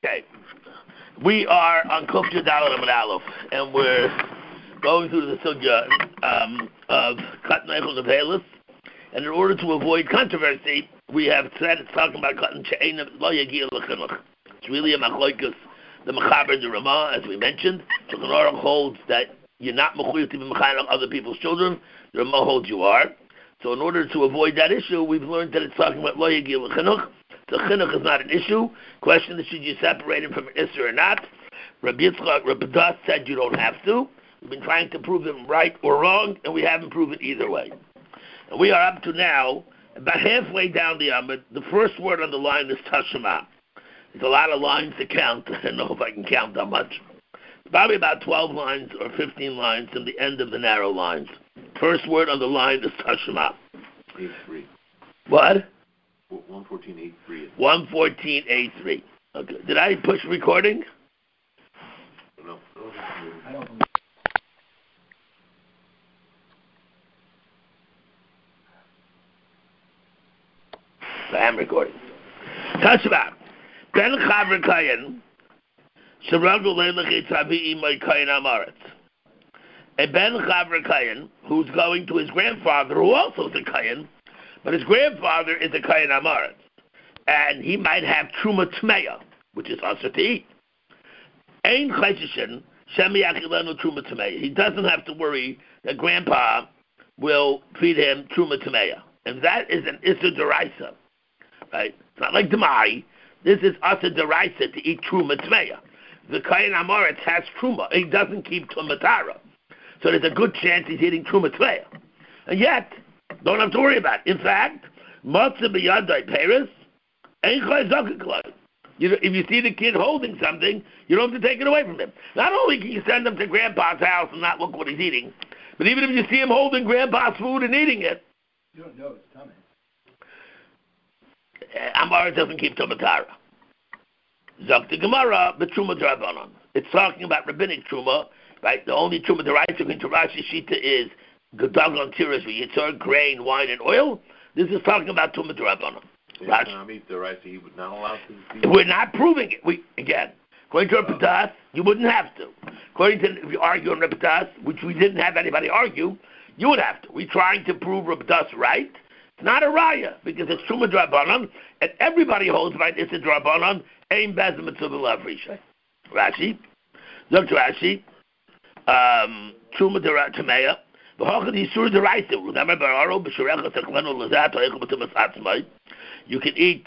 Okay. We are on Kuf Yudal Amud Aleph, and we're going through the sugya of Katan Eichel Nevelis. And in order to avoid controversy, we have said it's talking about Katan She'ein Lo Yagiel L'Chinuch. It's really a machloikus, the Mechaber and the Ramah, as we mentioned. Shulchan Aruch holds that you're not mechuyev to be mechanech other people's children. The Ramah holds you are. So in order to avoid that issue, we've learned that it's talking about Lo Yagiel L'Chinuch. The chinuch is not an issue. Question is, should you separate him from an isser or not? Rabbi Yitzchak, Rabbi Das said you don't have to. We've been trying to prove him right or wrong, and we haven't proven either way. And we are up to now, about halfway down the Amud. The first word on the line is Tashema. There's a lot of lines to count. I don't know if I can count that much. Probably about 12 lines or 15 lines from the end of the narrow lines. First word on the line is Tashema. 8-3. What? 114.83. 114.83. Okay. Did I push recording? No. I don't believe. I am recording. Tashma. Ben Chavre Kayan. Sharagul Leilach Etzavi Imay Kayan Amaretz. A Ben Chavre Kayan who's going to his grandfather, who also is a Kayan, but his grandfather is a Kayan Amaretz. And he might have Truma Tmeya, which is also to eat. Ein Chayshishin, Shemi Achilenu Truma Tmeya. He doesn't have to worry that Grandpa will feed him Truma Tmeya. And that is an Issa Deraisa. Right? It's not like Demai. This is Issa Deraisa to eat Truma Tmeya. The Kayan Amaretz has Truma. He doesn't keep Truma Tara. So there's a good chance he's eating Truma Tmeya. And yet, don't have to worry about it. In fact, Matzah B'yadai Paris, if you see the kid holding something, you don't have to take it away from him. Not only can you send him to Grandpa's house and not look what he's eating, but even if you see him holding Grandpa's food and eating it, You don't know it's coming. Amara doesn't keep Tumatara. Zakta Gemara, the Truma Drabanon. It's talking about rabbinic Truma, right? The only Truma Deraisa according to Rashi Shita is Gedagon Tiras, Yitzhar, grain, wine, and oil. This is talking about Truma Drabanon. He would not allow to. We're not proving it. According to Rapidas, you wouldn't have to. According to, if you argue on Rapidas, which we didn't have anybody argue, you would have to. We're trying to prove Rapidas right. It's not a raya because it's Truma Drabanan, and everybody holds right. It's a Drabanan. Aim Bezim Mitzvah Lavrisha. Rashi, look to Rashi. Truma Tameya. You can eat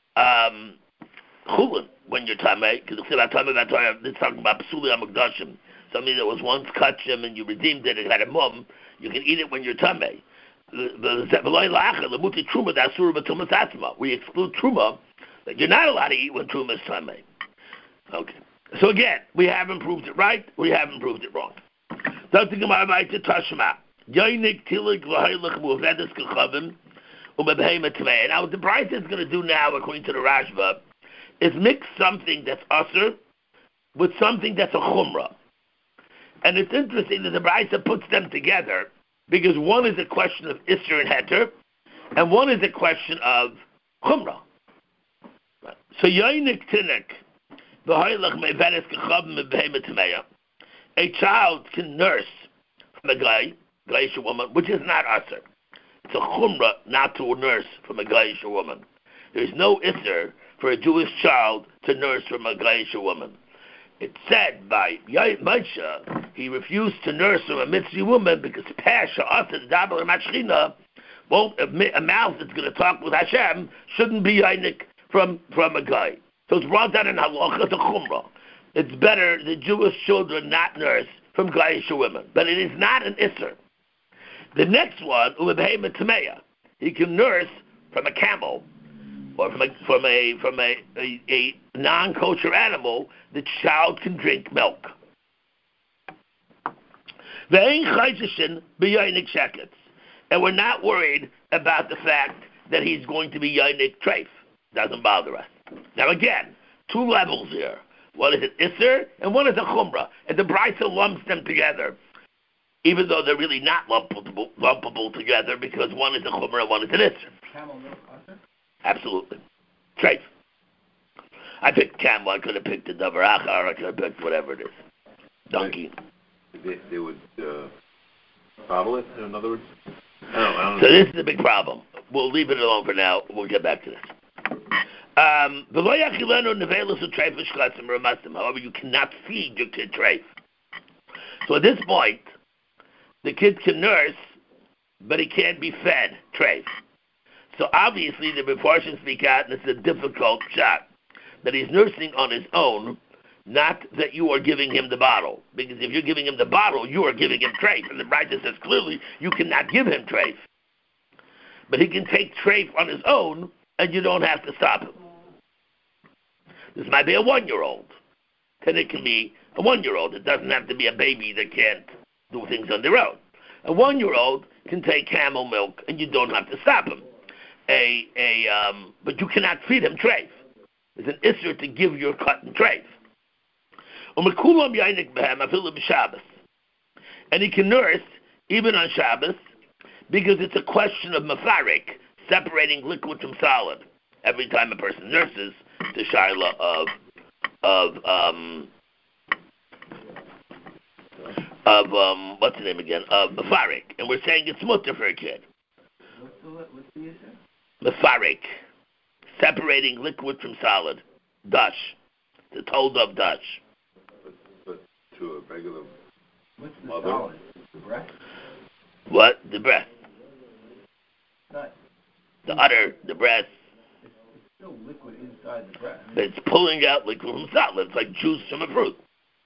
chulin when you're tamei, because it's talking about psuli amagdashim, something that was once kachim and you redeemed it, it had a mum. You can eat it when you're tamei. We exclude truma that you're not allowed to eat when truma is tamei. Okay. So again, we haven't proved it right. We haven't proved it wrong. Now what the Bryce is going to do now, according to the Rashba, is mix something that's usher with something that's a chumrah. And it's interesting that the Bryce puts them together because one is a question of isser and heter, and one is a question of chumrah. So yoinik tinik, a child can nurse from a guy, Gaisha woman, which is not usher. It's a chumrah not to nurse from a Gaisha woman. There's no isser for a Jewish child to nurse from a Gaisha woman. It's said by Moshe, he refused to nurse from a Mitzri woman because Pasha, usher, the Dabar Mashchina, a mouth that's going to talk with Hashem shouldn't be Yainik from a guy. So it's brought down in halacha, it's a chumrah. It's better the Jewish children not nurse from Gaisha women, but it is not an isser. The next one, Ubehema Tameya, he can nurse from a camel or from a non-kosher animal. The child can drink milk. And we're not worried about the fact that he's going to be Yainik Treif. Doesn't bother us. Now again, two levels here. One is an Isser and one is a Chumrah. And the Brisa lumps them together, even though they're really not lumpable together because one is a Chumrah and one is an Isser. Camel milk usher? Absolutely. Treif. I picked camel. I could have picked a davar achar. I could have picked whatever it is. Donkey. They would bottle it, in other words? I don't So know. this is the big problem. We'll leave it alone for now. We'll get back to this. However, you cannot feed your kid treif. So at this point, the kid can nurse, but he can't be fed treif. So obviously the proportions speak out, and it's a difficult shot. That he's nursing on his own, not that you are giving him the bottle. Because if you're giving him the bottle, you are giving him treif. And the Braita says clearly, you cannot give him treif. But he can take treif on his own, and you don't have to stop him. This might be a 1-year-old. Then it can be a 1-year-old. It doesn't have to be a baby that can't do things on their own. A 1-year-old can take camel milk, and you don't have to stop him. But you cannot feed him treif. It's an issur to give your cut and treif. And he can nurse even on Shabbos because it's a question of mafarik, separating liquid from solid. Every time a person nurses, the shaila of what's the name again? Of mafarik, and we're saying it's mutter for a kid. What's the issue? Mafarik, separating liquid from solid. Dash, the told of dash. But to a regular What's the mother? solid? The breast? What? The breast. Not, The udder, the breast. it's still liquid inside the breast. I mean, It's pulling out liquid from solid. It's like juice from a fruit.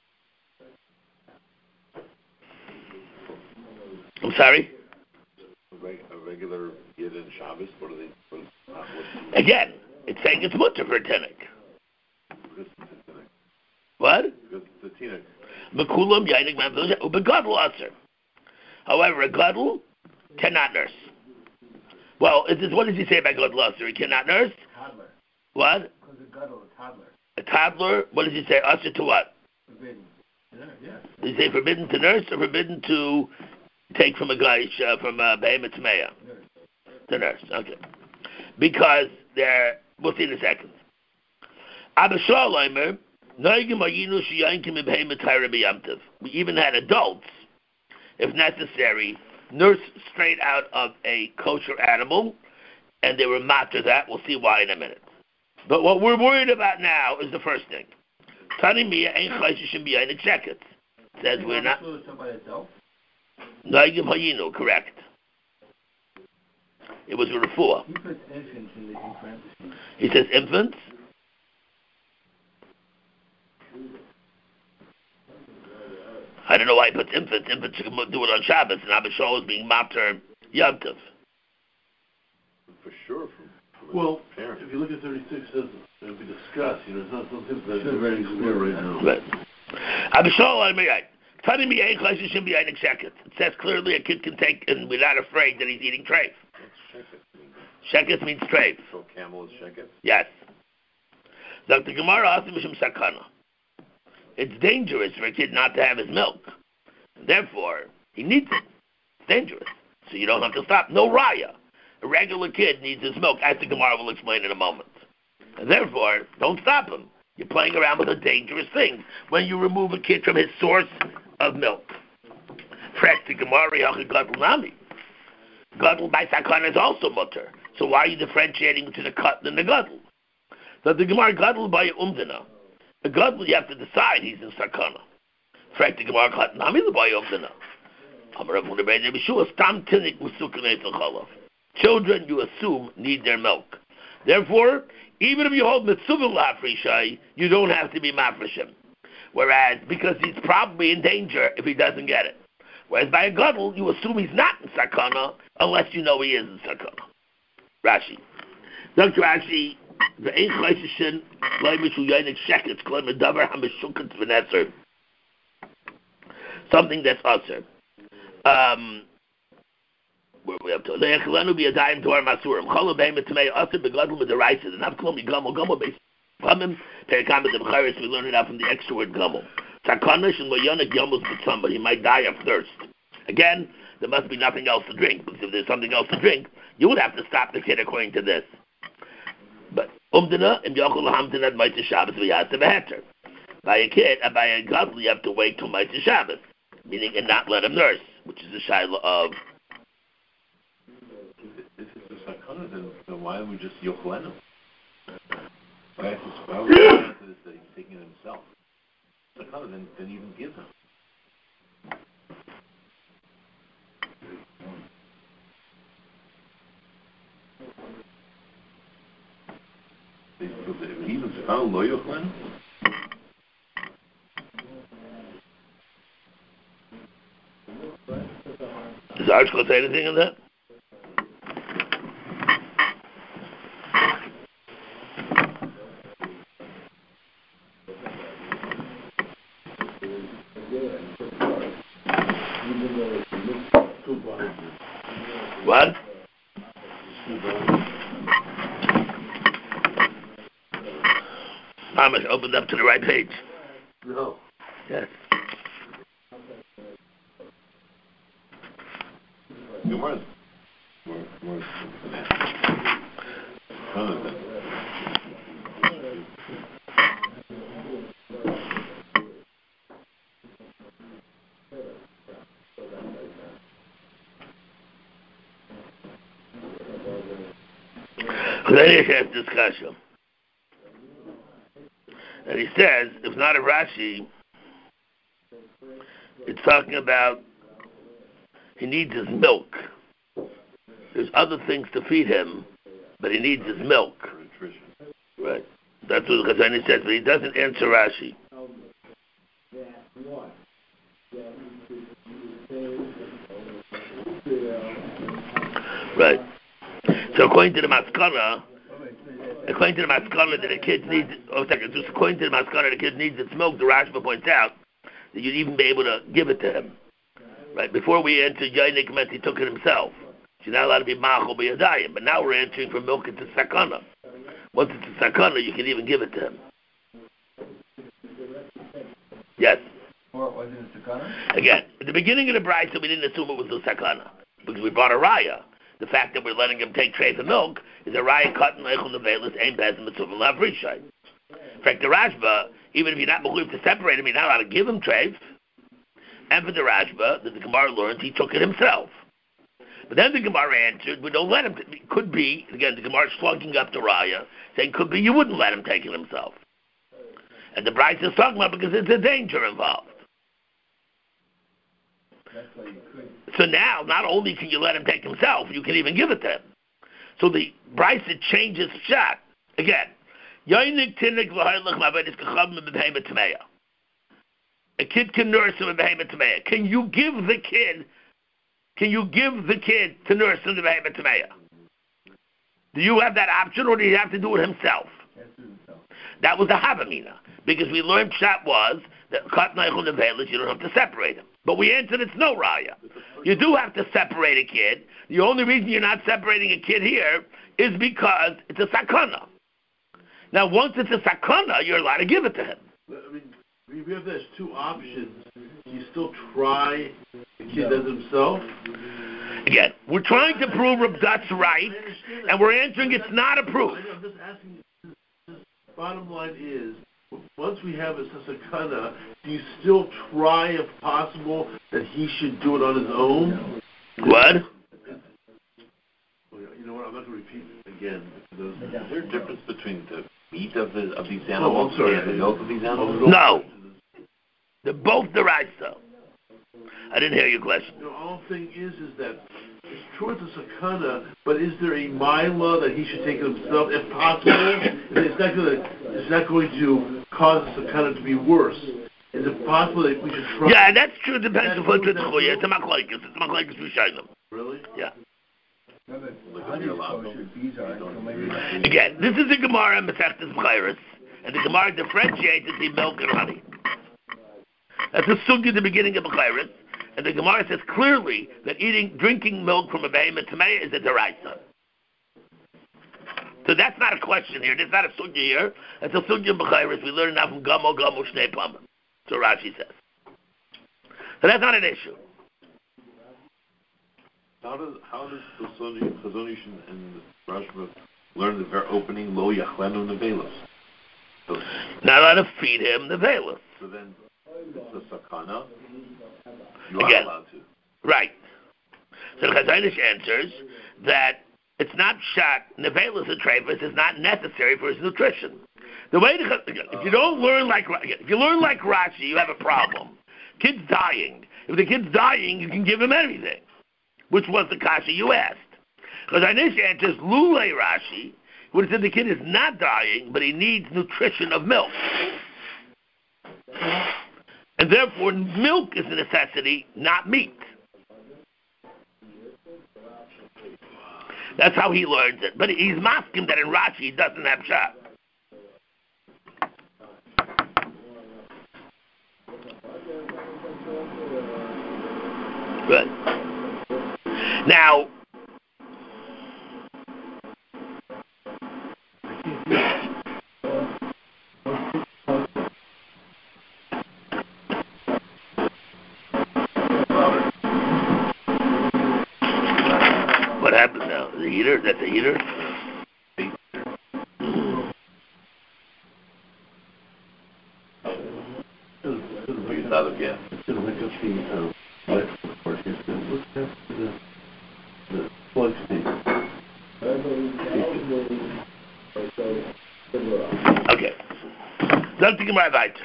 I'm sorry? A regular yid in Shabbos? What are they? Again, it's saying it's mutter for a tinnik. Because it's a tinnik. What? Because it's a tinnik. Mekulam yainik man begadol aser. However, a gadol cannot nurse. Well, what does he say about gadol aser? He cannot nurse? toddler. What? Because a guddle, a toddler. A toddler? What does he say? Aser to what? Forbidden. Yeah. Does he say forbidden to nurse or forbidden to take from a guy from a behemoth meya? Nurse. To nurse, okay. Because we'll see in a second. Abba Shalom, we even had adults, if necessary, nurse straight out of a kosher animal, and they were matter that. We'll see why in a minute. But what we're worried about now is the first thing. It says we're not. Correct. It was a refuah. He puts infants in parentheses. He says infants. I don't know why he puts infants. Infants can do it on Shabbos, and Abba Shaul is being matter Yom Tov. For sure, from Well, parents. if you look at 36, it says it'll be discussed. It's not something that's very clear right now. Right. Abba Shaul, I'm right. It says clearly a kid can take, and we're not afraid that he's eating treif. Sheket means treif. So camel is sheket? Yes. Dr. Gemara asked him sakana. It's dangerous for a kid not to have his milk. Therefore, he needs it. It's dangerous. So you don't have to stop. No raya. A regular kid needs his milk, as the Gemara will explain in a moment. And therefore, don't stop him. You're playing around with a dangerous thing when you remove a kid from his source of milk. Fresh the Gemara, Gadol Nami. Gadol by sakana is also mutter. So why are you differentiating between the cut and the gadol? So the Gemara Gadol by umdina. The gadol you have to decide he's in sakana. Fresh the Gemara cut Nami the by umdina. Children, you assume, need their milk. Therefore, even if you hold mitzvah la'afrishai, you don't have to be mafrishim. Whereas, because he's probably in danger if he doesn't get it. Whereas by a gadol, you assume he's not in sakana unless you know he is in sakana. Rashi. Dr. Rashi, the ein chleishishin loimishu yoinik sheketz kloim davar hamishuketz v'neser. Something that's usher. Where we up to? Le'echelenu b'yadayim to our masurim. Cholo be'emet tamei usher begadol midaraisa. The nafklom yigamol gomol beis pamim perikam b'demcharis. We learn it out from the extra word gomol. Sakana shel moyonik yomos b'tzam, but he might die of thirst. Again, there must be nothing else to drink, because if there's something else to drink, you would have to stop the kid according to this. But Umdana im Yochel Hamdan Mitzvah Shabbos v'yata beheter. By a kid, by a godly, you have to wait till Mitzvah Shabbos, meaning and not let him nurse, which is the shaila of. If it's a sakana, then why don't we just yochlen him? Why would we answer this that he's taking it himself? Sakana, then even give him. Even sakana lo yochlen him? Does the article say anything in that? What? Thomas opened up to the right page. No. Yes. More Then he has discussion. And he says, if not a Rashi, it's talking about he needs his milk. There's other things to feed him, but he needs his milk. Right. That's what the Chazani says, but he doesn't answer Rashi. Right. So according to the Maskana, that the kid needs, just according to the Maskana, the kid needs its milk, the Rashba points out that you'd even be able to give it to him. Right? Before we entered Yainik meant he took it himself. You're not allowed to be machal b'yadayim, but now we're entering from milk into sakana. Once it's a sakana, you can even give it to him. Yes. Or was it a sakana? Again, at the beginning of the brayso, we didn't assume it was a sakana because we brought a raya. The fact that we're letting him take trays of milk is a raya cut and leichel nevelis ain't bezim mitzvah lavrishai. In fact, the Rashba, even if you're not mechuyev to separate him, you're not allowed to give him trays. And for the Rashba, that the Gemara learned, he took it himself. But then the Gemara answered, we don't let him. It could be, again, the Gemara slugging up the Raya, saying could be you wouldn't let him take it himself. And the Bryce is talking about because it's a danger involved. That's why you could. So now, not only can you let him take himself, you can even give it to him. So the Bryce changes shot. Again, a kid can nurse him a behemoth tameya. Can you give the kid to nurse him the behemoth tameya? Do you have that option, or do you have to do it himself? That was the Havamina, because we learned shot was that kat neichel nevelis, you don't have to separate him. But we answered it's no raya. You do have to separate a kid. The only reason you're not separating a kid here is because it's a sakana. Now, once it's a sakana, you're allowed to give it to him. I mean, we have those two options. You still try the kid does himself? Again, we're trying to prove Reb Dut's right, and we're answering it's not a proof. I know, I'm just asking. Bottom line is, once we have a sakana, do you still try, if possible, that he should do it on his own? What? You know what? I'm not going to repeat it again. Is there a difference between the meat of these animals and the milk of these animals? No. They're both the right stuff. I didn't hear your question. The whole thing is that it's true it's a sakana, but is there a mila that he should take it himself, if possible? It's not going to cause the sakana to be worse. Is it possible that we should try? Yeah, that's true. Depends on what it's chuya. It's a machlokes. It's a machlokes b'shayim. Really? Yeah. Again, Again, this is the Gemara in Masechtas B'chayros, and the Gemara differentiates between milk and honey. That's a sugya at the beginning of B'chayros, and the Gemara says clearly that drinking milk from a behemoth tameya is a deraisa. So that's not a question here. There's not a sugya here. That's a sugya in B'chayros. We learn it now from Gamo Shnei Pamim. So Rashi says. So that's not an issue. How does Chazonish and Rashba Learn the ver opening lo yachlenu nevelos. So, not allowed to feed him the velos. so then it's a sakana. You are Again. allowed to. Right. So the Chazanish answers that it's not shot. Nevelos and treifus is not necessary for his nutrition. The way if you don't learn if you learn like Rashi, you have a problem. Kid's dying. If the kid's dying, you can give him anything, which was the kasha you asked. Because Anish answers Lule Rashi, would have said the kid is not dying, but he needs nutrition of milk. And therefore, milk is a necessity, not meat. That's how he learns it. But he's masking that in Rashi he doesn't have shot. Good. Now, what happened now? The heater? That's the heater? It's out of gas. Okay. Something about weiter.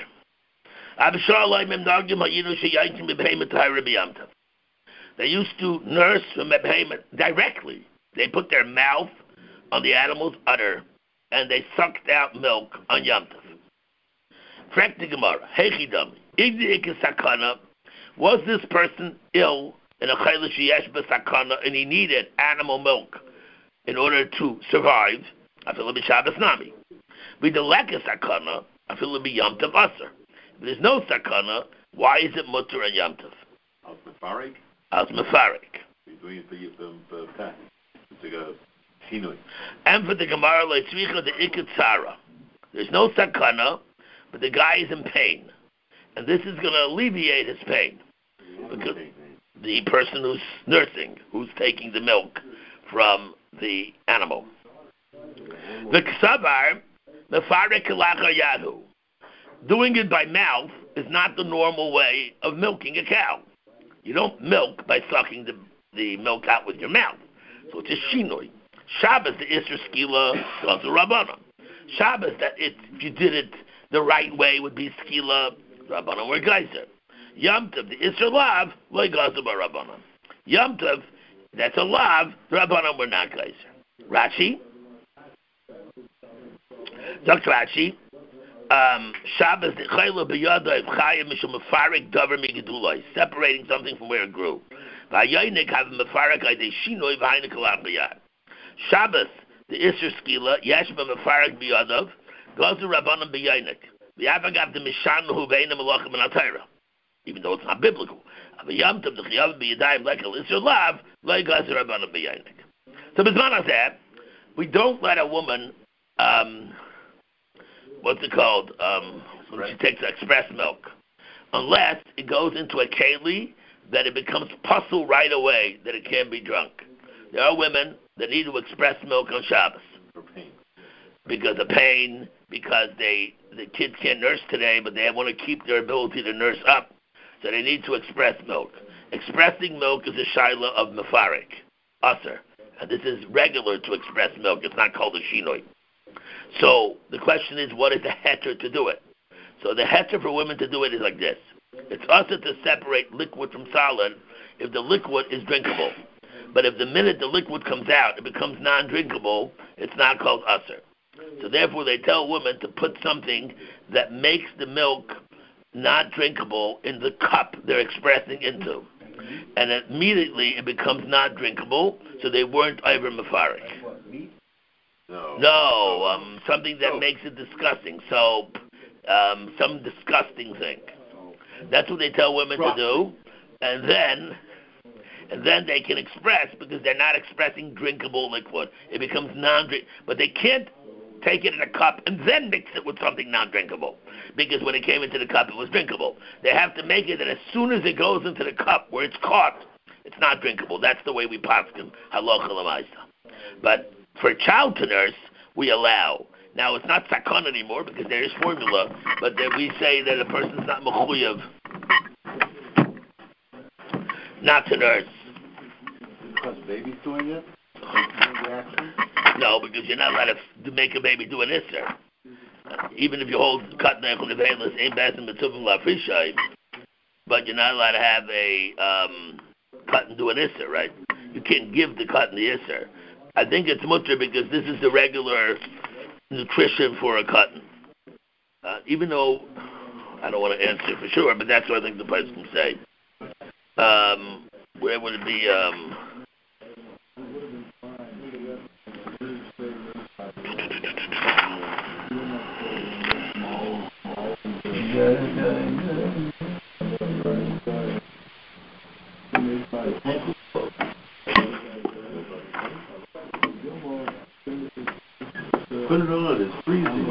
They used to nurse from behemoth directly. They put their mouth on the animal's udder and they sucked out milk on Yom Tov. Frek the Gemara, Hechidami, Igdi Sakana, was this person ill in a chayla sheyesh b'sakana and he needed animal milk in order to survive? Afilu b'Shabbos nami. V'deleka sakana, afilu b'Yom Tov aser. If there's no sakana, why is it mutter on Yom Tov? As mefarik. As mefarik. You're doing it for tax. It's like a shinui. And for the Gemara leitzricha the ikatzara. There's no sakana, but the guy is in pain, and this is going to alleviate his pain. Because the person who's nursing, who's taking the milk from the animal. The ksavar mefarik lacha yadu. Doing it by mouth is not the normal way of milking a cow. You don't milk by sucking the milk out with your mouth. So it's a shinoi. Shabbos, the Isser Skila, goes to Rabbanon. Shabbos, if you did it the right way, would be Skila, Rabbanon were geyser. Yom Tov, the Isser Lav, loy goes to Rabbanon. Yom Tov, that's a Lav, the Rabbanon were not geyser. Rashi, Dr. Rashi, Shabbos the Chayla b'yada of Chayim mishum mefarik davar migedulai, separating something from where it grew. V'hayonik have mefarik aydei shinoi v'hainik alav b'yad. Shabbos the Isser Skila yesh mefarik b'yadav goes to Rabbanon b'yonik. V'yavagav the mishanu v'eina melachim and altayra, even though it's not biblical. V'yam tov the Chayav b'yadayim lekel Isser Lav lo goes to Rabbanon b'yonik. So b'zman hazeh, we don't let a woman what's it called? When she takes express milk, unless it goes into a keli that it becomes puzzle right away that it can be drunk. There are women that need to express milk on Shabbos because of pain, because the kids can't nurse today, but they want to keep their ability to nurse up, so they need to express milk. Expressing milk is a shaila of mefarik, aser, and this is regular to express milk. It's not called a shinoi. So the question is, what is the heter to do it? So the heter for women to do it is like this. It's usher to separate liquid from solid if the liquid is drinkable. But if the minute the liquid comes out, it becomes non-drinkable, it's not called usher. So therefore they tell women to put something that makes the milk not drinkable in the cup they're expressing into. And immediately it becomes not drinkable, so they weren't over mefarik. No, something that makes it disgusting. Soap, some disgusting thing. That's what they tell women to do, and then they can express because they're not expressing drinkable liquid. It becomes non-drink, but they can't take it in a cup and then mix it with something non-drinkable because when it came into the cup, it was drinkable. They have to make it that as soon as it goes into the cup where it's caught, it's not drinkable. That's the way we paskin halacha l'maisa. But For a child to nurse, we allow. Now, it's not sakon anymore because there is formula, but then we say that a person's not mechuyev not to nurse. Because the baby's doing it? No, because you're not allowed to make a baby do an isser. Even if you hold cut neichel nevelis ain't basin mitzuvim lafrishai, but you're not allowed to have a cut and do an isser, right? You can't give the cut and the isser. I think it's mutter because this is the regular nutrition for a cotton. Even though I don't want to answer for sure, but that's what I think the person can say. Where would it be? Put it on, it's freezing.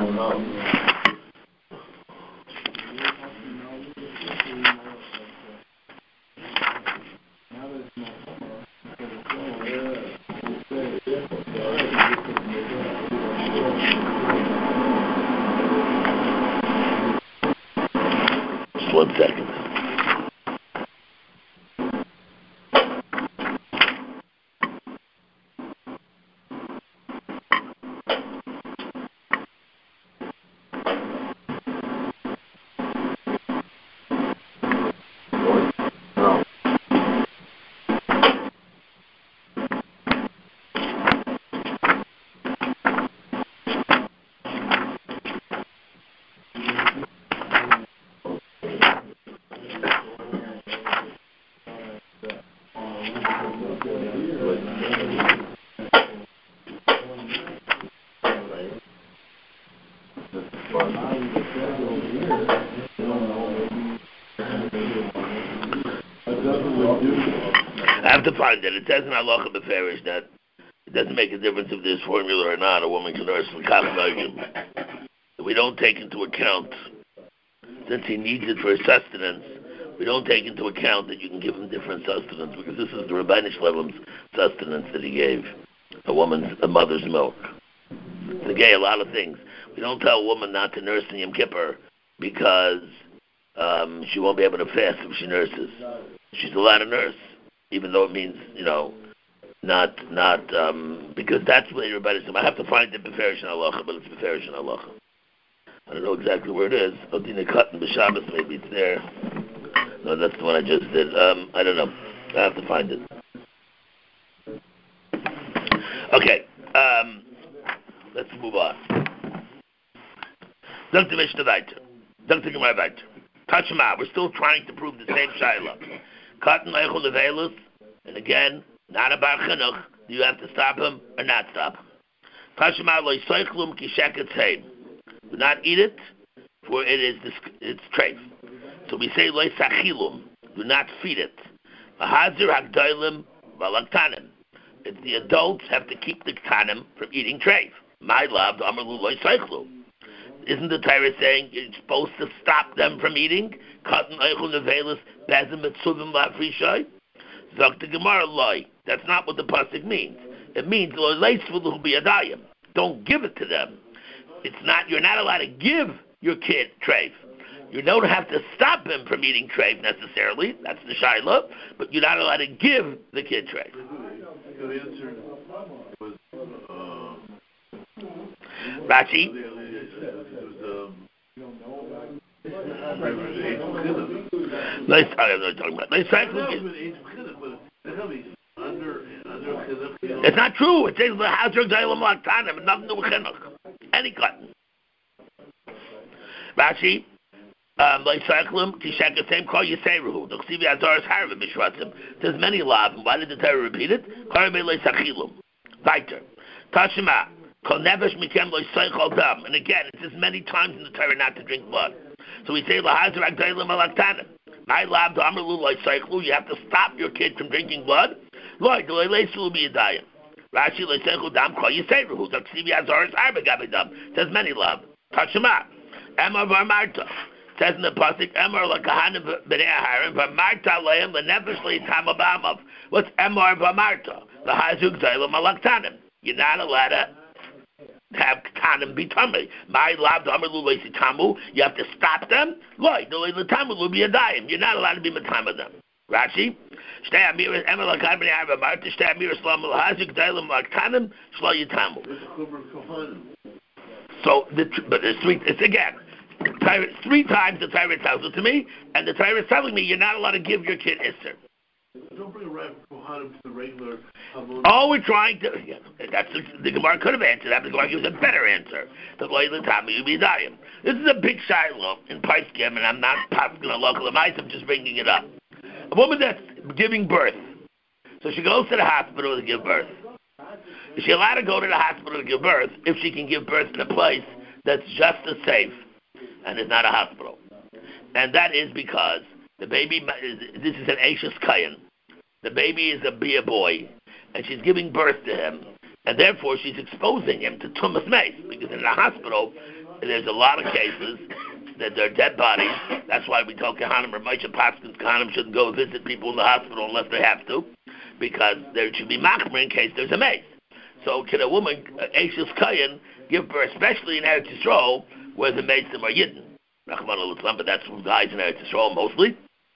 Just 1 second. I have to find it. It says in Halacha Beferish that it doesn't make a difference if there's formula or not. A woman can nurse from Kach. We don't take into account, since he needs it for his sustenance, we don't take into account that you can give him different sustenance because this is the Rabbanic Shlevim's sustenance that he gave a mother's milk. They gave a lot of things. We don't tell a woman not to nurse in Yom Kippur because she won't be able to fast if she nurses. She's allowed to nurse, even though it means, not because that's what everybody's saying. I have to find the Beferish in Halacha, but it's Beferish in Halacha. I don't know exactly where it is. Odina Cotton B'Shabbos, maybe it's there. No, that's the one I just did. I don't know. I have to find it. Okay. Let's move on. Dr. Mishnah weiter. Dr. Gemara weiter. Tashma, we're still trying to prove the same shayla. Cotton Eichel Nevelus, and again, not about chinuch. Do you have to stop him or not stop him? Tashma lo yisaychlum ki sheket heim. Do not eat it, for it's treif. So we say lo yisachilum. Do not feed it. Lahazir hakdoilim valaktanim. If the adults have to keep the ktanim from eating treif. My love, amarlu lo yisaychlum. Isn't the Torah saying you're supposed to stop them from eating? Cotton eichel nevelis bezim mitzuvim la'afrishai. Zok the Gemara loy. That's not what the pasuk means. It means lo leisvulu biyadayim. Don't give it to them. It's not. You're not allowed to give your kid treif. You don't have to stop him from eating treif necessarily. That's the shayla. But you're not allowed to give the kid treif. The answer was Rashi. I'm not talking about. It's not true. It says the Hazar Zaylam Laktanim, nothing to do with chinuch. Any cotton. Rashi. There's many laws. Why did the Torah repeat it? Weiter. Tashima. And again, it says many times in the Torah not to drink blood. So we say, you have to stop your kid from drinking blood. Rashi says many love. Tashima. Emar Varmarta. Says in the pasuk, Emar lakahanim b'nei Aharon, Varmarta leim lenefesh le'itam abamav. What's Emar Varmarta? Lahazug zaylam alaktanim. you're not allowed to have kanim be tummy. My lab tamu. You have to stop them. You're not allowed to be matama them. Rashi. So, but there's three. It's again. Three times the Torah tells it to me, and the Torah is telling me you're not allowed to give your kid Isser. Don't bring a right Kohanim to the regular Hamon. Oh, we're trying to. Yeah, that's the Gemara could have answered that, but the Gemara gives a better answer. The Loyal Tami Ubidayim. This is a big shiloh in Paiskim, and I'm not going to localize. I'm just bringing it up. A woman that's giving birth, so she goes to the hospital to give birth. Is she allowed to go to the hospital to give birth if she can give birth in a place that's just as safe and is not a hospital? And that is because the baby, this is an Ashes Kayan. The baby is a boy, and she's giving birth to him, and therefore she's exposing him to Tumas Mace, because in the hospital, there's a lot of cases that they're dead bodies. That's why we tell Kahanim or Moshe Paskins Kahanim shouldn't go visit people in the hospital unless they have to, because there should be machmer in case there's a mace. So can a woman, Ashes Kayan, give birth, especially in Eretz Yisrael, where the maces are Yidden? But that's who dies in Eretz Yisrael mostly.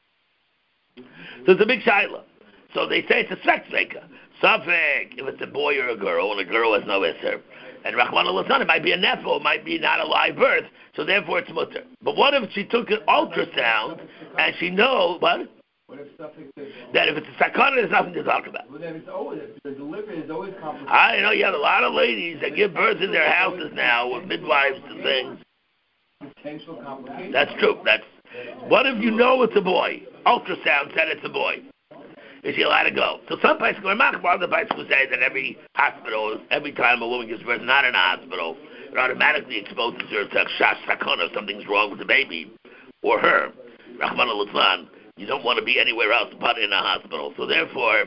So it's a big shiloh. So they say it's a sex maker. Safek, if it's a boy or a girl, and a girl has no isser. And Rahman al-Hassan, it might be a nefo, it might be not a live birth, so therefore it's mutter. But what if she took an ultrasound, and she knows, what? What if something that if it's a sakana, there's nothing to talk about. Well, then it's always, the delivery is always complicated. I know you have a lot of ladies that give birth in their houses now with midwives and things. Potential complications. That's true. What if you know it's a boy? Ultrasound said it's a boy. Is she allowed to go? So some places go machbar, other places will say that every hospital, every time a woman gives birth, not in a hospital, it automatically exposes her to sakana, something's wrong with the baby or her. Rahman al-Islam, you don't want to be anywhere else but in a hospital. So therefore,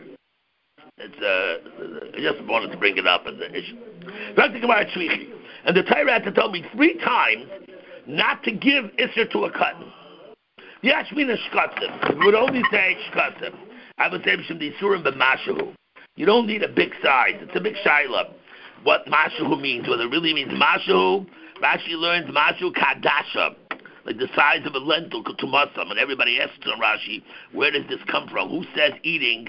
I just wanted to bring it up as an issue. And the Torah had to tell me 3 times not to give Isser to a cotton. Yashmina shkatzim. It would only say shkatzim. I would say B'Surim b'Mashahu. You don't need a big size. It's a big shiloh. What Mashahu means, whether it really means Mashahu, Rashi learns Mashahu Kadasha, like the size of a lentil, Kutumasam, and everybody asks on Rashi, where does this come from? Who says eating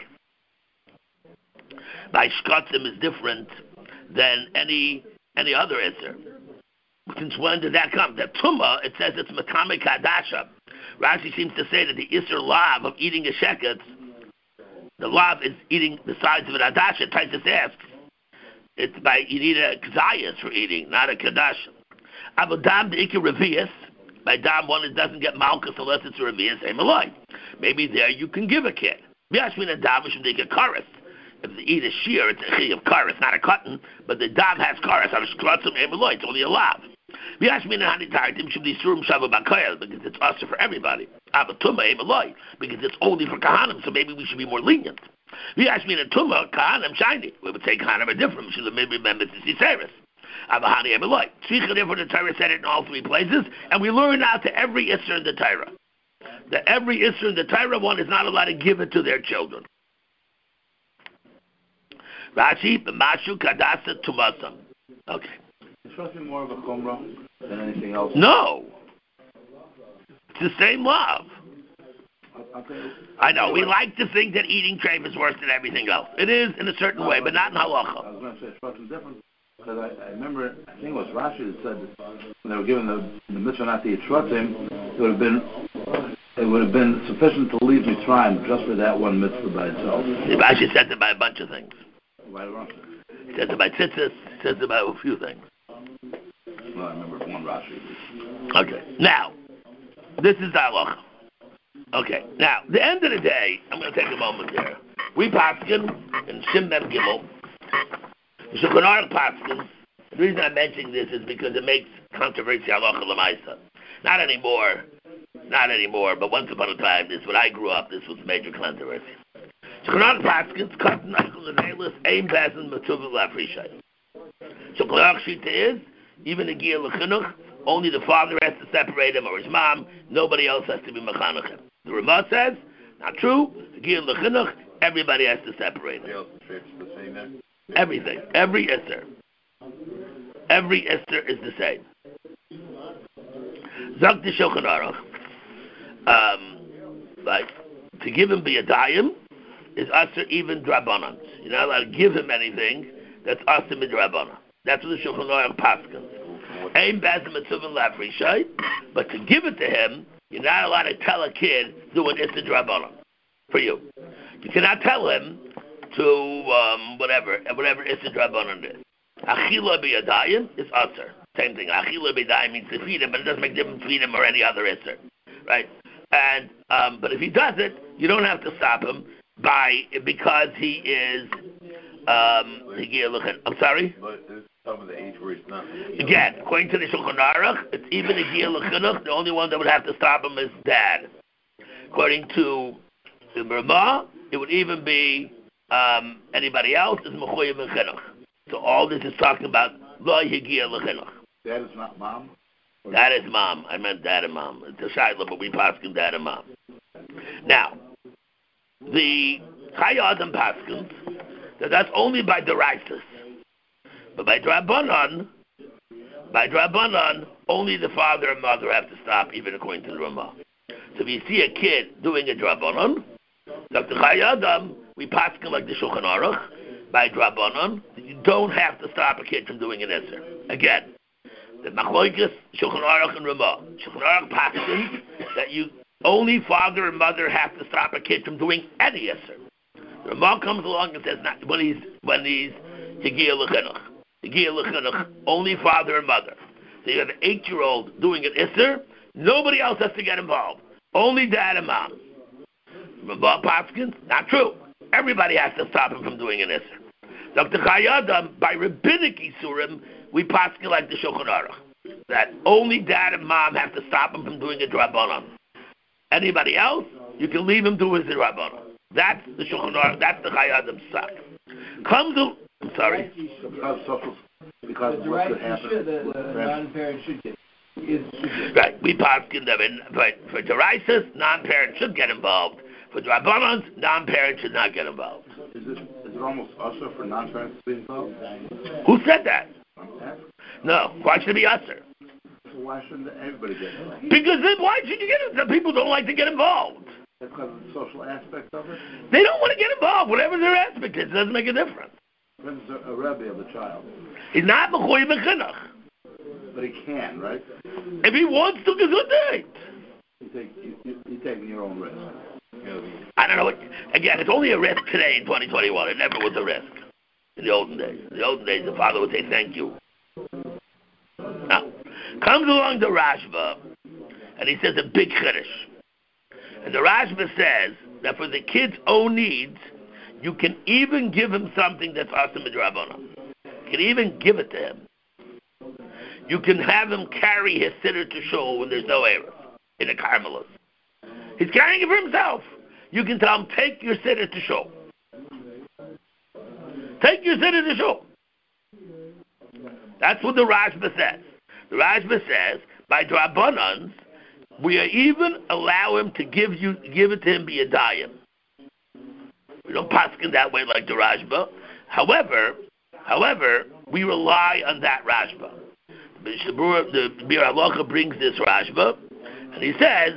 by shkatzim is different than any other Isser? Since when did that come? The Tumah, it says it's Makame Kadasha. Rashi seems to say that the Isser Lav of eating a sheket, the lav is eating the size of an adasha. Taisus asks, it's by, you need a kzayas for eating, not a kadash. Abu dam the ikir revius. By dam one, it doesn't get malchus unless it's a revius. Emaloi. Maybe there you can give a kid. Yashmin a dam should take a chorus. If they eat a shear, it's a chi of chorus, not a cotton. But the dam has chorus. On a shkratzim emaloi, it's only a lav. Yashmin a hanitartim should be surum shava bakoyel, because it's also for everybody. Avatuma emaloi, because it's only for kahanim. So maybe we should be more lenient. Yashmin a tuma kahanim shiny. We would say kahanim are different. We should maybe remember to see service. Avahani emaloi. Tzricha therefore the Torah said it in all 3 places, and we learn out to every isser in the Torah that every isser in the Torah one is not allowed to give it to their children. Rashi b'mashu kadasa tumasam. Okay. Is trusting more of a chumrah than anything else? No. It's the same love. Okay. I know, we like to think that eating treif is worse than everything else. It is in a certain way, but not in halacha. I was going to say trusting different, because I remember, I think it was Rashi that said that when they were given the mitzvah not to eat shvatim, it would have been sufficient to leave Mitzrayim just for that one mitzvah by itself. Rashi said it by a bunch of things. Why wrong? He said it by tzitzis, he said it by a few things. Well, I remember one Rashi. Okay, now, this is the halacha. Okay, now, the end of the day, I'm going to take a moment here. We paskin in Shim Mem Gimel. Shulchan Aruch paskin. The reason I'm mentioning this is because it makes controversy halacha l'maisa. Not anymore, but once upon a time, this when I grew up, this was major controversy. Shulchan Aruch paskin, cotton eichel lenelis, aim bezin, matuvah lafrishay. Shulchan Aruch shita is, even the giyah l'chinuch, only the father has to separate him or his mom, nobody else has to be mechanech him. The Ramah says, not true, the giyah l'chinuch, everybody has to separate him. The same there? Everything. Every Isser. Every Isser is the same. Zok the Shulchan Aruch. Like, to give him biyadayim is Asr even Drabanans. You're not allowed to give him anything that's Asr Midrabana. That's what the Shulchan Aruch paskins. Aim Bazim Mitzvah Lafrishai, but to give it to him, you're not allowed to tell a kid do an Isser Drabana for you. You cannot tell him to whatever Isser Drabanan is. Achila biyadayim is Asr. Same thing. Achila biyadayim means to feed him, but it doesn't make a difference to feed him or any other Isser, right? And but if he does it, you don't have to stop him because he is. I'm sorry. But it's some of the age where he's not. Again, according to the Shulchan Aruch, it's even a Giyah L'Chinuch. The only one that would have to stop him is dad. According to the Ramah, it would even be anybody else is Mechuyev L'Chinuch. So all this is talking about Lo Yigiyah L'Chinuch. Dad is not mom? That is mom. I meant dad and mom. It's a shayla, but we paskin dad and mom. Now, the Chayei Adam paskins that's only by deraisis, but by drabanan, only the father and mother have to stop, even according to the Ramah. So if you see a kid doing a drabanan, like the Chayei Adam, we paskin like the Shulchan Aruch by drabanan. You don't have to stop a kid from doing an Isser. Again. The Machlokes, Shulchan Aruch and Ramah. Shulchan Aruch paskins that you only father and mother have to stop a kid from doing any Isser. Ramah comes along and says not when he's Higiyah L'Chinuch. Higiyah L'Chinuch, only father and mother. So you have an 8-year-old doing an Isser, nobody else has to get involved. Only dad and mom. Ramah paskins, not true. Everybody has to stop him from doing an Isser. Dr. Chayei Adam, by rabbinic Isurim, we paskin like the Shulchan Aruch, that only dad and mom have to stop him from doing a drabanan. Anybody else, you can leave him do his drabanan. That's the Shulchan Aruch. That's the Chayei Adam stock. I'm sorry. Because what could happen? The non-parent should get. Right. We paskin them for deraisis, non-parents should get involved. For drabanans, non-parents should not get involved. Is it almost usher for non-parents to be involved? Who said that? No. Why should it be usher? So why shouldn't everybody get involved? Because then why should you get involved? Some people don't like to get involved. That's because of the social aspect of it? They don't want to get involved. Whatever their aspect is, it doesn't make a difference. This is a rebbe of the child. He's not Mechuyev L'Chinuch. But he can, right? If he wants to, it's good day. You're taking your own risk. I don't know what. Again, it's only a risk today in 2021. It never was a risk in the olden days. In the olden days, the father would say thank you. Now, comes along the Rashba, and he says a big chiddush. And the Rashba says that for the kid's own needs, you can even give him something that's Asr Midrabana. You can even give it to him. You can have him carry his sitter to shul when there's no Erev in a Carmelis. He's carrying it for himself. You can tell him, take your sitter to shul. Take your sitter to shul. That's what the Rashba says. The Rashba says, by Drabanans, we even allow him to give it to him biyadayim. We don't paskin that way like the Rashba. However, we rely on that Rashba. The Bir Halacha brings this Rashba, and he says,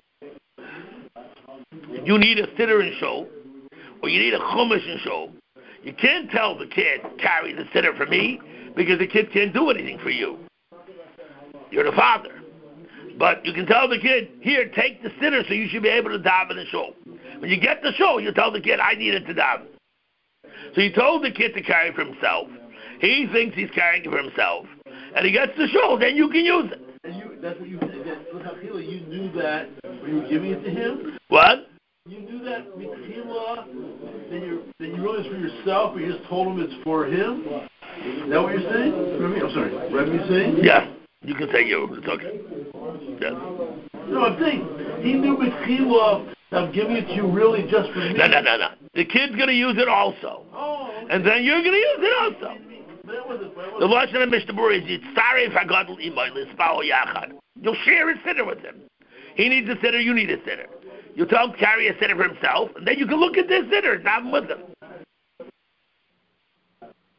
if you need a sitter in shul, or you need a chumash in shul, you can't tell the kid, carry the sitter for me, because the kid can't do anything for you. You're the father. But you can tell the kid, here, take the sitter so you should be able to daven in shul. When you get the shul, you tell the kid, I need it to daven. So you told the kid to carry it for himself. He thinks he's carrying it for himself. And he gets the shul, then you can use it. And that's what you said. You knew that when you were giving it to him? What? You knew that Mitzvah, then you realized for yourself, but you just told him it's for him? Is that what you're saying? I'm sorry. What are you saying? Yeah. You can say you. It's okay. Yes. No, I'm saying he knew Mitzvah, I'm giving it to you really just for me. No. The kid's going to use it also. Oh, okay. And then you're going to use it also. The Lashon of Mishnah Berurah is Yitzarei Fagadol Imay L'Spao Yachad. You'll share a sitter with him. He needs a sitter, you need a sitter. You tell him to carry a sitter for himself, and then you can look at this sitter and have him with him.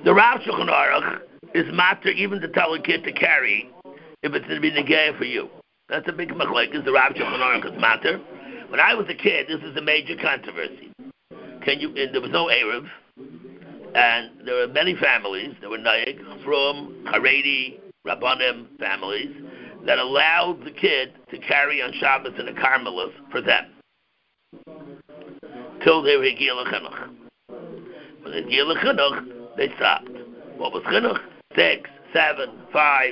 The Rav Shulchan Aruch is matter even to tell a kid to carry if it's to be negaya for you. That's a big machlekes. The Rav Shulchan Aruch is matter. When I was a kid, this is a major controversy. There was no Erev, and there were many families. There were Naik, Frum, Haredi, Rabbanim families that allowed the kid to carry on Shabbos in a Carmelis for them till they were Higiyah L'Chinuch. When they Higiyah L'Chinuch, they stopped. What was Chinuch? 6, 7, 5.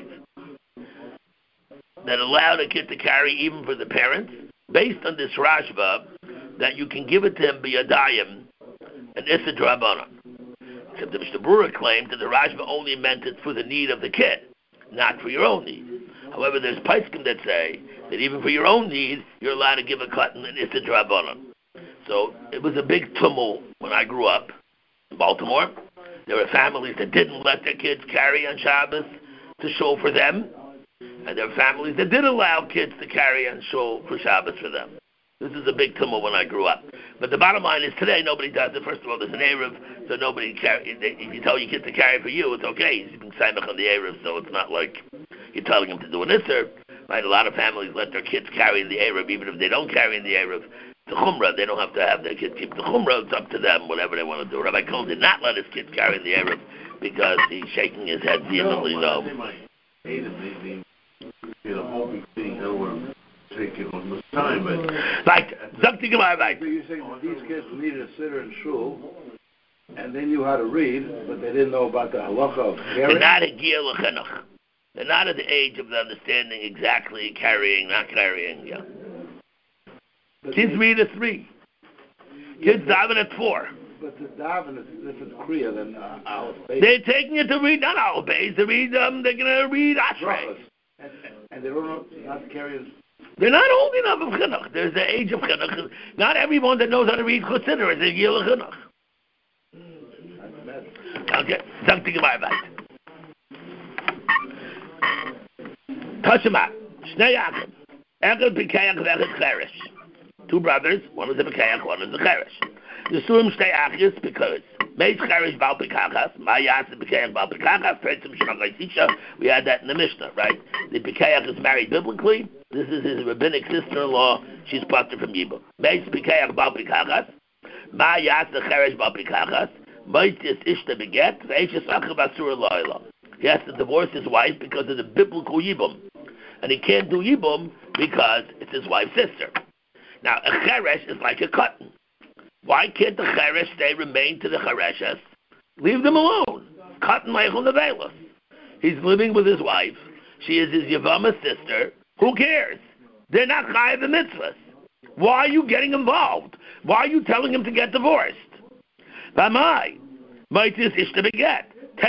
That allowed a kid to carry even for the parents, based on this Rashba, that you can give it to him b'yadayim, an Issa D'Rabbanan. Except the Mishnah Berurah claimed that the Rashba only meant it for the need of the kid, not for your own need. However, there's Paiskim that say that even for your own need, you're allowed to give a cotton and Issa D'Rabbanan. So it was a big tumult when I grew up in Baltimore. There were families that didn't let their kids carry on Shabbos to show for them, and there were families that did allow kids to carry on show for Shabbos for them. This is a big tumult when I grew up. But the bottom line is today nobody does it. First of all, there's an Erev, so nobody carry. If you tell your kid to carry for you, it's okay. You can sign up on the Erev, so it's not like you're telling him to do an Isser. Right? A lot of families let their kids carry in the Erev, even if they don't carry in the Erev. The Chumrah, they don't have to have their kids keep the Chumrah. It's up to them, whatever they want to do. Rabbi Kohl did not let his kids carry in the Erev because he's shaking his head vehemently. No. The whole big thing, that would take it on much time, but... Right, Zakti Gemara, right. So you're saying that these kids needed a sitter in shul, and they knew how to read, but they didn't know about the halacha of carrying? They're not a Higiyah L'Chinuch. They're not at the age of understanding exactly carrying, not carrying, yeah. Kids read at 3. Kids daven at 4. But the daven is a different kriya than Aleph Beis. They're taking it to read, not Aleph Beis, they're going to read Ashrei. And they don't know how to carry. They're not old enough of chinuch. There's the age of chinuch. Not everyone that knows how to read Chutziner is a Higiyah L'Chinuch. Okay, Zakti Gemara back. Tashema, Shnei Achim, Echad B'Keach v'Echad Cheresh. 2 brothers, one is a B'Keach, one is a Cheresh. The Surim Shnei Achis because Meis Cheresh Bal B'Kachas, Ma'yas B'Keach Bal B'Kachas, Treitzim Shmachai Sisha. We had that in the Mishnah, right? The B'Keach is married biblically. This is his rabbinic sister-in-law. She's parted from Yibum. Meis B'Keach Bal B'Kachas, Ma'yas Cheresh Bal B'Kachas, Moitis Ishta Beget, Ve'eshes Achav Asur Lo'ila. He has to divorce his wife because of the biblical Yibum. And he can't do Yibum because it's his wife's sister. Now, a Cheresh is like a cotton. Why can't the Cheresh remain to the Chereshes? Leave them alone. Cotton Leichel Nevelos. He's living with his wife. She is his Yavama sister. Who cares? They're not Chayav the mitzvahs. Why are you getting involved? Why are you telling him to get divorced? V'amai, Maitis Ishta Beget,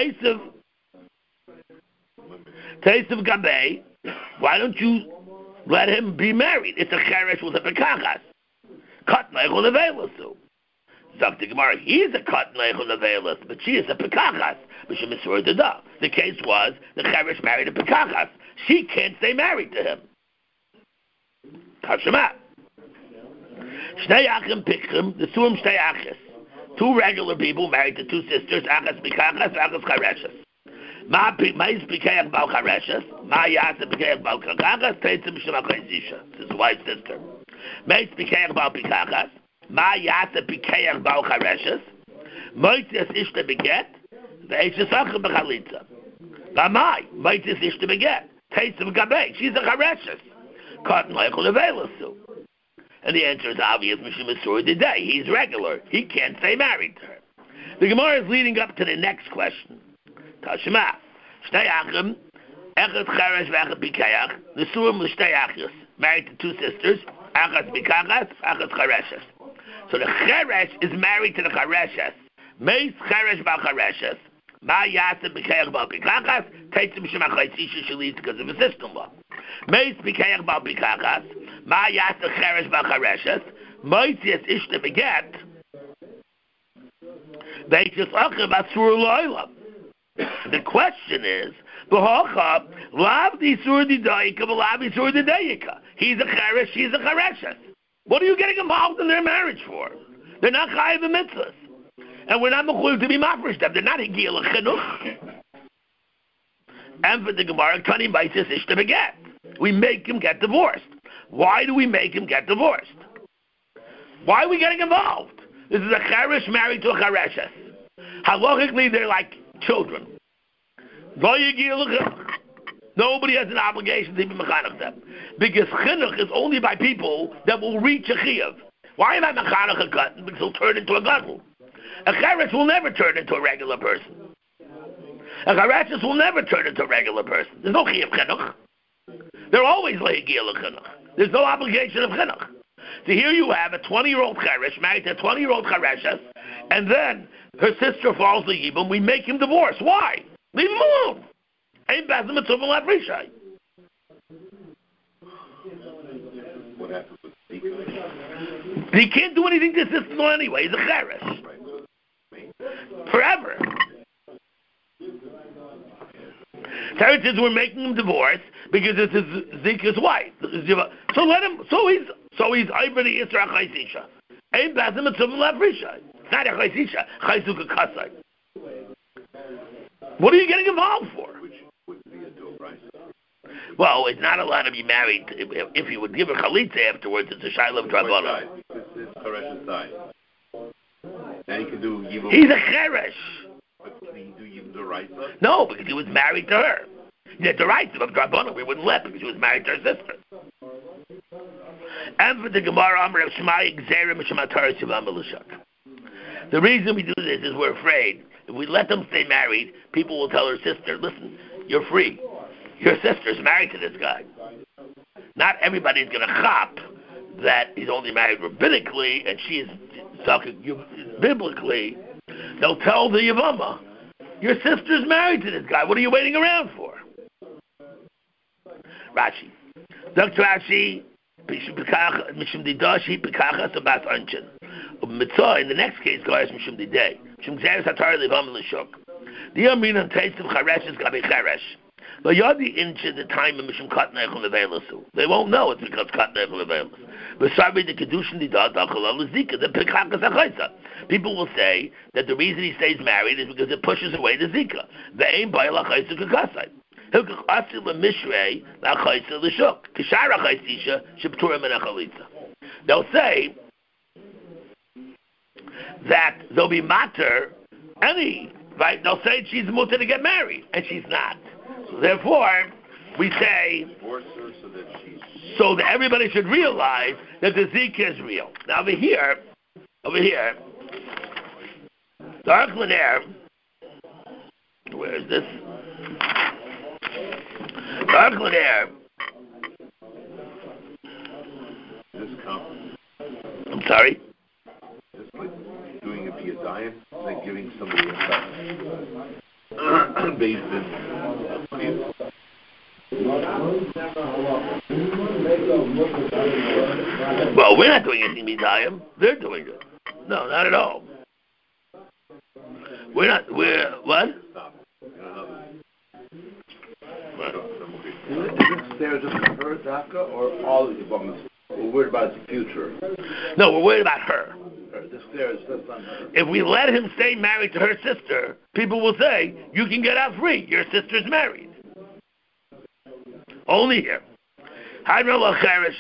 Taste of Gabay. Why don't you let him be married? It's a Cheresh with a Pekachas. Kat Neichel Nevelos. Zakti Gemara, he's a Kat Neichel Nevelos, but she is a Pekachas. The case was the Cheresh married a Pekachas. She can't stay married to him. Tashema. Shnei Achim Pikrim, the Surim Shnei Achis. 2 regular people married to 2 sisters, Achas Pekachas, Achas Chereshes. Ma'is Pekach Bal Chereshes, Ma'yas Pekach Bal Pekachas, Teitzim Shemachai Zisha. It's his wife's sister. Ma'is Pekach Bal Pekachas, Ma'yas Pekach Bal Chereshes, Moitzes Ishta Beget, Ve'eshes Achim Bechalitza. V'amai, Moitzes Ishta Beget, Teitzim Gabei. She's a Chereshes. Cotton Leichel Nevelos. And the answer is obvious. Mishum Masur today. He's regular. He can't stay married to her. The Gemara is leading up to the next question. Tashema. Shnei Achim, Echad Cheresh v'Echad B'Keach. The Surim was Shnei Achis, married to 2 sisters, Achas B'Kachas, Achas Chereshes. So the Cheresh is married to the Chereshes. Meis Cheresh B'al Chereshes. Ma Yasa B'Keach B'al B'Kachas. Teitzim Shemachai Sisha Shalit because of his sister-in-law. Meis B'Keach B'al B'Kachas. Ma Yasa Cheresh B'al Chereshes. Moitzias Ishta Beget. Ve'eshes Achav Asur Lo'ila. The question is, B'hocha, Lav D'Isur D'Dayika, V'Lav D'Isur D'Dayika. He's a Cheresh, she's a Chereshes. What are you getting involved in their marriage for? They're not Chayav the mitzvahs. and we're not mechuyev to be mafresh them. They're not higiyah l'chinuch. And for the Gemara, Kani Maisis Ish to beget. We make him get divorced. Why do we make him get divorced? Why are we getting involved? This is a cherish married to a chereshes. Halachically, they're like children. Nobody has an obligation to be mechanech them. Because chinuch is only by people that will reach a chiyuv. Why am I mechanech a gadol? Because he'll turn into a gadol. A cheresh will never turn into a regular person. A chereshes will never turn into a regular person. There's no chiyuv chinuch. They're always le'higiyah l'chinuch. There's no obligation of chinuch. So here you have a 20-year-old cheresh married to a 20-year-old chereshes, and then her sister falls to Yibam. We make him divorce. Why? Leave him alone. Ain't bezim etzuvim la'frishai. What happens with Zika? He can't do anything to his sister anyway. He's a cheresh. Forever. Terry says we're making him divorce because it's his Zika's wife. So let him. So he's Ibri Yisra Chaysisha. Ain't bezim etzuvim la'frishai. Not a Chaysisha. Chaysuka kasai. What are you getting involved for? Which would be a dual right. Well, it's not allowed to be married. If you would give a chalitza afterwards, it's a shayla of drabana. It's Cheresh's side. And he can do Yibum. He's a cheresh. But can he do Yibum the right side? No, because he was married to her. He had the right of drabana. We wouldn't let because he was married to her sister. And for the Gemara, Amar of Shemai Gzerim Shematar Shivam Elishak. The reason we do this is we're afraid if we let them stay married, people will tell her sister, "Listen, you're free. Your sister's married to this guy." Not everybody's going to chop that he's only married rabbinically and she is biblically. They'll tell the Yavama, "Your sister's married to this guy. What are you waiting around for?" Rashi. Dr. Rashi, in the next case, goes Mishum Didei. Mishum Zeres Hatar Levam Lishuk. The Yamin and taste of Charesh is Gabi Charesh. But Yadi inch the time of Mishum Katnech on the Velasu. They won't know it's because Katnech on the Velas. But sorry, the Kedushin Didat Achalal Zika, the Pekakas Achaisa. People will say that the reason he stays married is because it pushes away the Zika. The aim by Lachaisa Kakasai. They'll say that they'll be matter any, right? They'll say she's mutter to get married, and she's not. So therefore, we say Divorce her so that everybody should realize that the Zika is real. Now over here, the Arklin, where is this? Arklin this come. I'm sorry? Just like doing it via diet, like giving somebody a based in. Well, we're not doing anything Midayim. They're doing it. No, not at all. We're what? Is this there just for her, Daka, or all of the Yibam? We're worried about the future. No, we're worried about her. This there is just on her. If we let him stay married to her sister, people will say, "You can get out free. Your sister's married." Only here. Hadron lo cherish.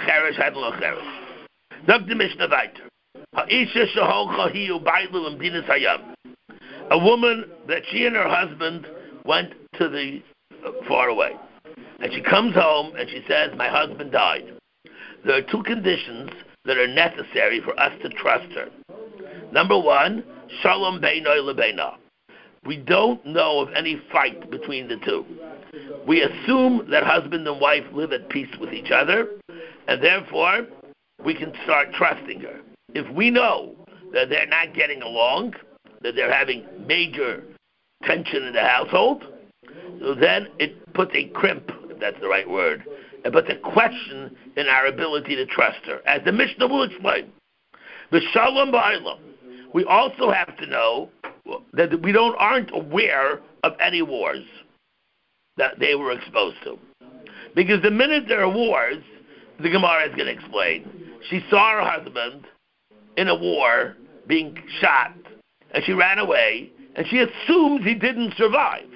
Dr. Mishnah Viter. Ha'isha sheholcha hiu bailu l'mdinas hayam. A woman that she and her husband went to the far away. And she comes home and she says, "My husband died." There are two conditions that are necessary for us to trust her. Number one, shalom beinoi lebeina. We don't know of any fight between the two. We assume that husband and wife live at peace with each other, and therefore we can start trusting her. If we know that they're not getting along, that they're having major tension in the household, so then it puts a crimp, if that's the right word, it puts a question in our ability to trust her. As the Mishnah will explain, B'shalom ba'olam, we also have to know that we aren't aware of any wars that they were exposed to. Because the minute there are wars, the Gemara is going to explain. She saw her husband in a war being shot and she ran away, and she assumes he didn't survive.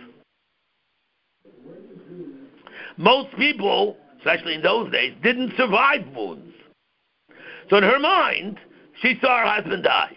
Most people, especially in those days, didn't survive wounds. So in her mind, she saw her husband die.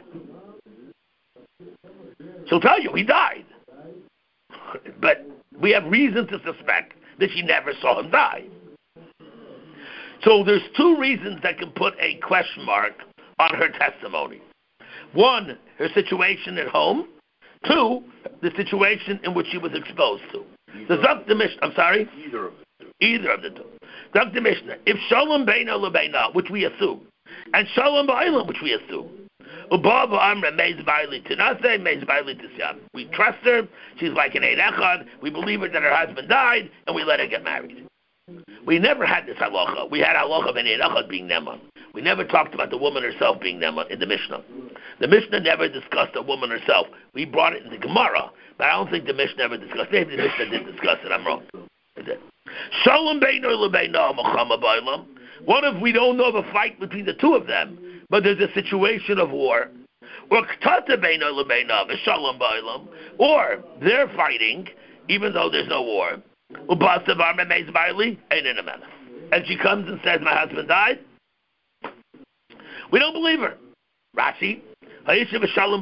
She'll tell you he died. But we have reason to suspect that she never saw him die. So there's two reasons that can put a question mark on her testimony. One, her situation at home. Two, the situation in which she was exposed to. The Zok the Mishnah, I'm sorry? Either of the two. Zok the Mishnah, if Shalom Beina Lebeina, which we assume, and Shalom Ba'ilam, which we assume, we trust her, she's like an Eid Echad, we believe her that her husband died, and we let her get married. We never had this halacha. We had halacha of an Eid Echad being Nema. We never talked about the woman herself being Nema in the Mishnah. The Mishnah never discussed a woman herself. We brought it in the Gemara, but I don't think the Mishnah ever discussed it. Maybe the Mishnah did discuss it, I'm wrong. Shalom Beino Lebeino Mechama Bailam. What if we don't know of a fight between the two of them, but there's a situation of war? Or they're fighting, even though there's no war. And she comes and says, my husband died. We don't believe her. Rashi, there is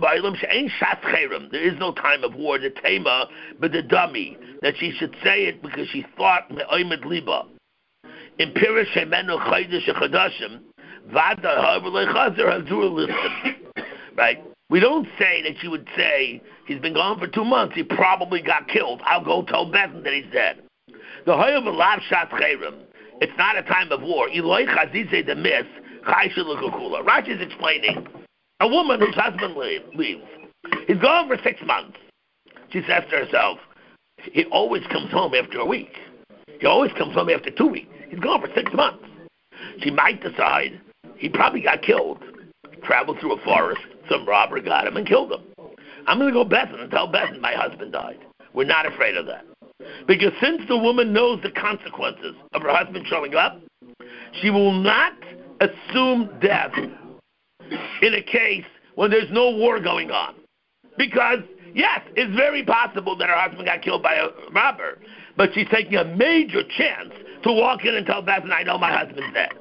no time of war, the tema, but the dummy, that she should say it because she thought me'omed liba. In Pirish Shemenu Chaydish Chadashim, Vada Harvele Chazer Hazur listed. Right? We don't say that she would say, he's been gone for 2 months, he probably got killed. I'll go tell Bezdin that he's dead. The Hayav Lav Shat Chayrim, it's not a time of war. Eloi Chazize the Miss, Rashi is explaining a woman whose husband leaves. He's gone for 6 months. She says to herself, he always comes home after a week. He always comes home after 2 weeks. He's gone for 6 months. She might decide he probably got killed. Traveled through a forest, some robber got him and killed him. I'm going to go Bethan and tell Bethan my husband died. We're not afraid of that. Because since the woman knows the consequences of her husband showing up, she will not assume death in a case when there's no war going on. Because, yes, it's very possible that her husband got killed by a robber, but she's taking a major chance to walk in and tell Bethan, I know my husband's dead.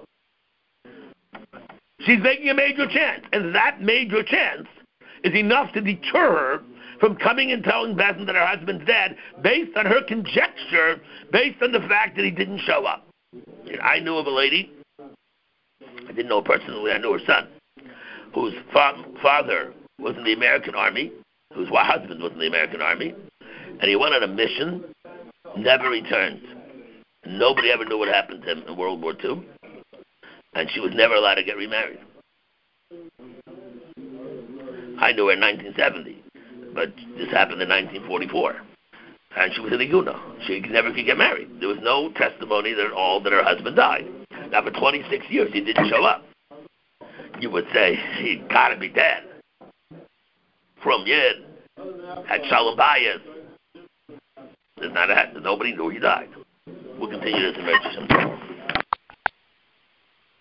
She's taking a major chance, and that major chance is enough to deter her from coming and telling Bethan that her husband's dead, based on her conjecture, based on the fact that he didn't show up. I knew of a lady, I didn't know her personally, I knew her son, whose father was in the American Army, whose husband was in the American Army, and he went on a mission, never returned. Nobody ever knew what happened to him in World War II. And she was never allowed to get remarried. I knew her in 1970, but this happened in 1944. And she was in Iguna. She never could get married. There was no testimony at all that her husband died. Now, for 26 years, he didn't show up. You would say, he'd got to be dead. From Yid, had Shalom Bayis. Nobody knew he died. We'll continue this in Rachel.